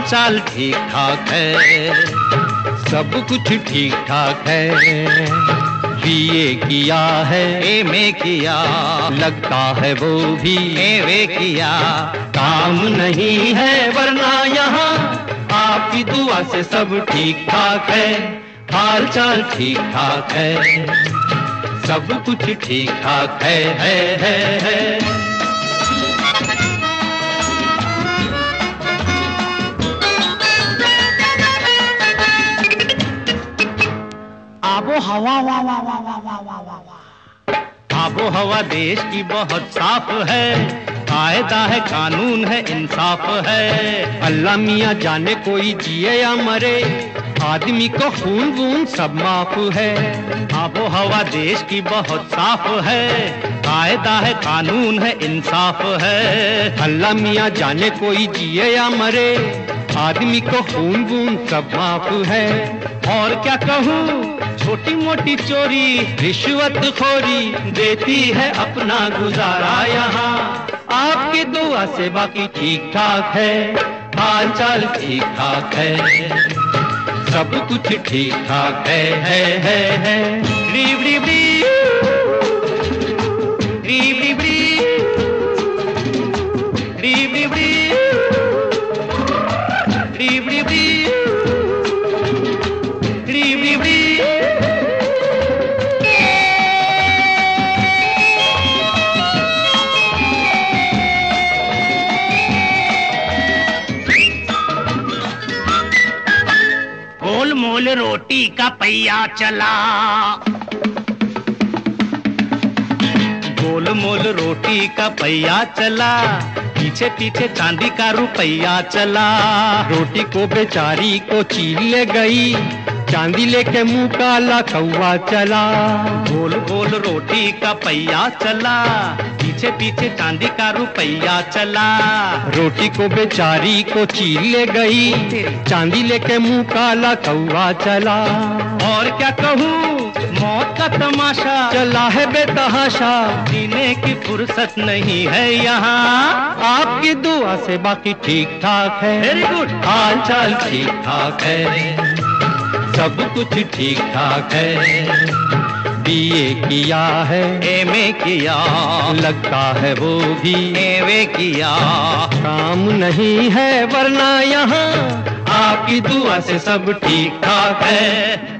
चाल ठीक ठाक है, सब कुछ ठीक ठाक है। बीए किया है, एमए किया, लगता है वो भी एमए किया। काम नहीं है वरना यहाँ आपकी दुआ से सब ठीक ठाक है, हाल चाल ठीक ठाक है, सब कुछ ठीक ठाक है। आबो हवा वाह वाह वाह वाह वाह वाह वाह वाह। आबो हवा देश की बहुत साफ है, कायदा है, कानून है, इंसाफ है। अल्लाह मियाँ जाने कोई जिए या मरे, आदमी को खून वून सब माफ है। आबो हवा देश की बहुत साफ है, कायदा है, कानून है, इंसाफ है। अल्लाह मियाँ जाने कोई जिए या मरे, आदमी को खून वून सब माफ है। और क्या कहूँ, छोटी मोटी चोरी रिश्वत खोरी देती है अपना गुजारा यहाँ। आपकी दुआ से बाकी ठीक ठाक है, हाल चाल ठीक ठाक है, सब कुछ ठीक ठाक है। रीब रीब रीब रीब रीब रीब रीब रीब गोल मोल रोटी का पहिया चला, गोल मोल रोटी का पहिया चला, पीछे पीछे चांदी का रुपया चला। रोटी को बेचारी को चीर ले गई, चांदी लेके मुंह काला कौवा चला। गोल गोल रोटी का पहिया चला, पीछे पीछे चांदी का रुपया चला। रोटी को बेचारी को चीर ले गई, चांदी लेके मुंह काला कौवा चला। और क्या कहूँ, मौत का तमाशा चला है बेतहाशा, जीने की फुर्सत नहीं है यहाँ। आपकी दुआ से बाकी ठीक ठाक है, वेरी गुड, हाल चाल ठीक ठाक है, सब कुछ ठीक ठाक है। बीए किया है, एमए किया, लगता है वो भी एमए किया। काम नहीं है वरना यहाँ आपकी दुआ से सब ठीक ठाक है।